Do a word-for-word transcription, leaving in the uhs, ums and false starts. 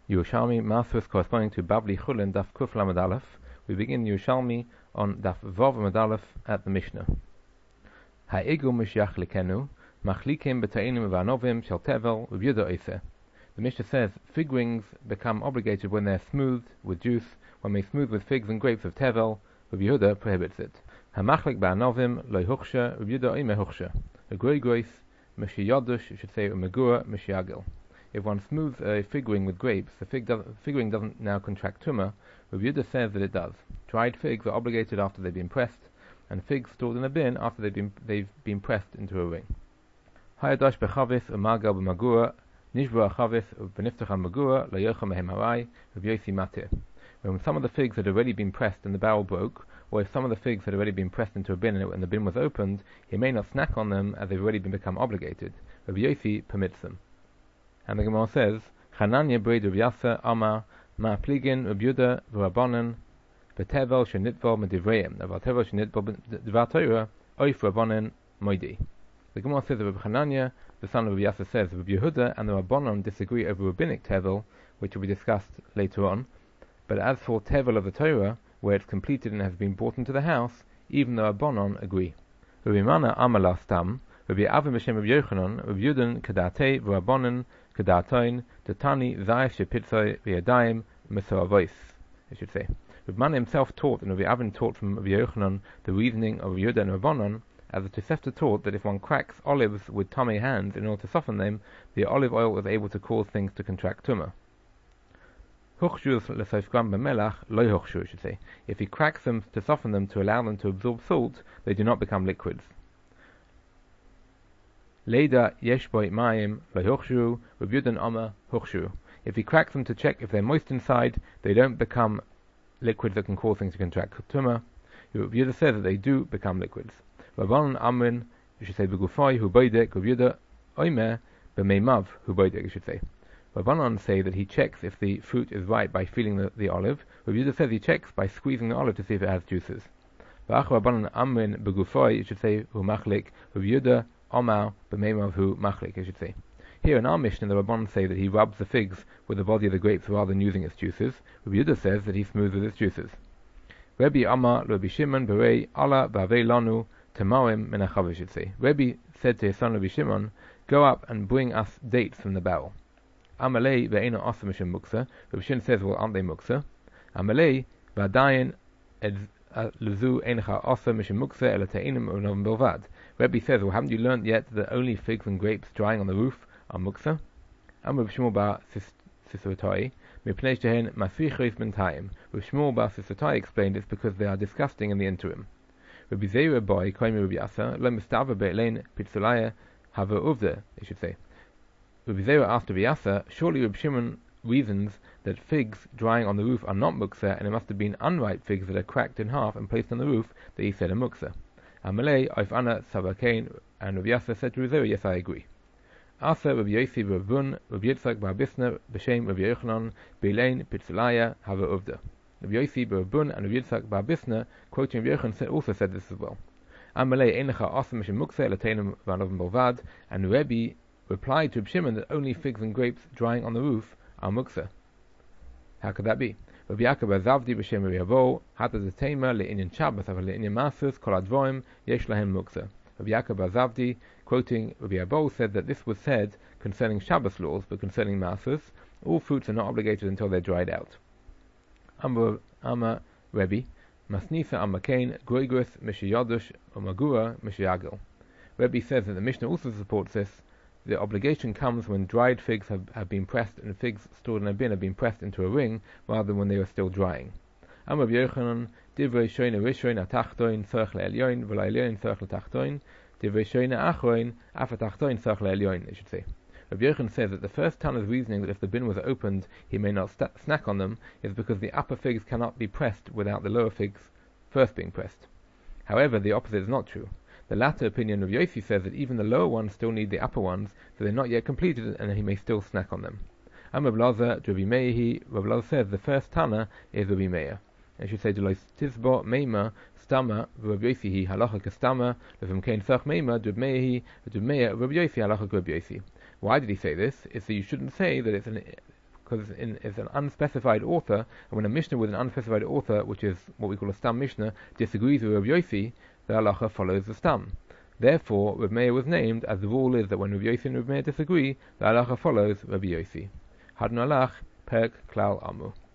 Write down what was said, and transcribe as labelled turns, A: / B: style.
A: Yerushalmi Masus corresponding to Babli Chulin Daf Kuf Lamed Aleph. We begin Yerushalmi on Daf Vav Lamed Aleph at the Mishnah. Ha'egu Mishyach Likenu Machlikim B'Ta'inim V'Anovim Shel Tevel V'Yehuda Oiseh. The Mishnah says fig rings become obligated when they are smooth with juice. When they smooth with figs and grapes of Tevel, Yehuda prohibits it. Hamachlik Ba'Anovim Lo Huchsha V'Yehuda Oime Huchsha. A grey grace Mishiyadush should say Umegura Mishiyagil. If one smooths a fig ring with grapes, the fig, does, fig ring doesn't now contract tumah. Rabbi Yehuda says that it does. Dried figs are obligated after they've been pressed, and figs stored in a bin after they've been they've been pressed into a ring. Hayadash bechavis umagal b'magura nishba chavis b'niftach magura layocha mehem harai Rabbi Yossi matir. When some of the figs had already been pressed and the barrel broke, or if some of the figs had already been pressed into a bin and the bin was opened, he may not snack on them as they've already been become obligated. Rabbi Yossi permits them. And the Gemara says, Chananya breid Rav Yasa Amar Ma Pligin Rav Yehuda V'Rabbanan B'Tevel Shenitval Medivreim V'Tevel Shenitval D'Var Torah Oif Rabbanan Moidi. The Gemara says that Rav Chananya, the son of Rav Yasa, says Rav Yehuda and the Rabbanan disagree over rabbinic Tevel, which will be discussed later on. But as for Tevel of the Torah, where it's completed and has been brought into the house, even the Rabbanan agree. Rabbi Mana Amala Stam Rabbi Avim B'Shem Rav Yochanan Rav Yudin Kedatei V'Rabbanan Kedatoin, Tatani, Zayef Shepitzoi, V'Yadayim, Mesoravois, I should say. Rav Mana himself taught, and Rabbi Avin taught from Rabbi Yochanan the reasoning of Yehuda and Rabbanan, as the Tosefta taught that if one cracks olives with tamei hands in order to soften them, the olive oil was able to cause things to contract tumah. Huchshus l'sofgram b'melach lo huchshu, I should say. If he cracks them to soften them to allow them to absorb salt, they do not become liquids. Leida yesh boi mayim lo huchshu, Rabbi Yehuda Amar huchshu. If he cracks them to check if they're moist inside, they don't become liquids that can cause things to contract tumah. Rabbi Yehuda says that they do become liquids. Rabbanan Amrin, you should say begufay hu boidek, Rabbi Yehuda oimer b'meimav hu boidek, you should say. Rabbanan say that he checks if the fruit is right by feeling the, the olive. Rabbi Yehuda says he checks by squeezing the olive to see if it has juices. V'ach Rabbanan Amrin begufay, you should say hu machlik, Rabbi Yehuda Omar b'meimav hu machlik, I should say. Here in our Mishnah, the Rabbanan say that he rubs the figs with the body of the grapes rather than using its juices. Rabbi Yehuda says that he smooths with its juices. Rabbi Amar Rabbi Shimon berei Allah b'avei lanu temarim min hachav, I should say. Rabbi said to his son Rabbi Shimon, go up and bring us dates from the barrel. Amalei ve'ena asa mishum muksa. Rabbi Shimon says, well, aren't they muksa? Amalei v'adayin luzu eincha asa mishum muksa el ta'inim u'novim belvad. Rebbe says, well, haven't you learned yet that only figs and grapes drying on the roof are muksa? Am Rav Shmuel bar Sisotai, mipnei shehen masichos b'ntayim. Rav Shmuel bar Sisotai explained it's because they are disgusting in the interim. Rabbi Zeira boy, koim Rabbi Yasa, lo mistava be'lein pitzulaya hava uvda, I should say. Rabbi Zeira asked Rabbi Yasa, surely Rabbi Shimon reasons that figs drying on the roof are not muksa, and it must have been unripe figs that are cracked in half and placed on the roof that he said are muksa. Amalei, Oif Ana, Sabakain, and Rabbi Yasa said to Rizera, yes, I agree. Asa, Rabbi Yossi, Rabbi Bun, Rabbi Yitzchak, Bar Bisna, B'Shem, Rabbi Yochanan, Beilein, Pitzulaya, Hava Uvda. Rabbi Yossi, Rabbi Bun, and Rabbi Yitzchak, Bar Bisna, quoting Rabbi Yochanan, also said this as well. Amalei, Einacha, Asa, Mishim Muksa, Elatenim, Vanovim Bolvad, and Rabbi replied to Rabbi Shimon that only figs and grapes drying on the roof are Muksa. How could that be? Rabbi Yaakov Azavdi b'Shem Rabbi Avo hata zetema le'inyan Shabbos aval le'inyan Masus kol advorim yesh lahem muksa. Rabbi Yaakov Azavdi, quoting Rabbi Avo, said that this was said concerning Shabbos laws, but concerning Masus, all fruits are not obligated until they're dried out. Amma Amma Rebbe Masnisa Amakain Goigris Mishiyadush Omagura Mishiyagil. Rebbe says that the Mishnah also supports this. The obligation comes when dried figs have, have been pressed and figs stored in a bin have been pressed into a ring rather than when they are still drying. Am Rabbi Yochanan, Divrei Shoyne Rishoin Atachtoin Tzarech LeElyoin V'lo Elyoin Tzarech LeTachtoin Divrei Shoyne Achroin Af Atachtoin Tzarech LeElyoin, I should say. Rabbi Yochanan says that the first Tana's reasoning that if the bin was opened he may not st- snack on them is because the upper figs cannot be pressed without the lower figs first being pressed. However, the opposite is not true. The latter opinion of Yossi says that even the lower ones still need the upper ones, so they're not yet completed, and he may still snack on them. Am Rav Lazar, Rabbi Meir, Rav Lazar says the first Tana is Rabbi Meir. I should say, Delois Tizbo Meima Stama Rabbi Yossi Halacha Kastama Levim Kain Sach Meima Rabbi Meir Rabbi Meir Rabbi Yossi Halacha Rabbi Yossi. Why did he say this? It's that you shouldn't say that it's an because it's an unspecified author, and when a Mishnah with an unspecified author, which is what we call a Stam Mishnah, disagrees with Rabbi Yossi, the halacha follows the Stam. Therefore, Rav Meir was named, as the rule is that when Rabbi Yossi and Rav Meir disagree, the halacha follows Rabbi Yossi. Hadnu Alach, Perek Klal Amu.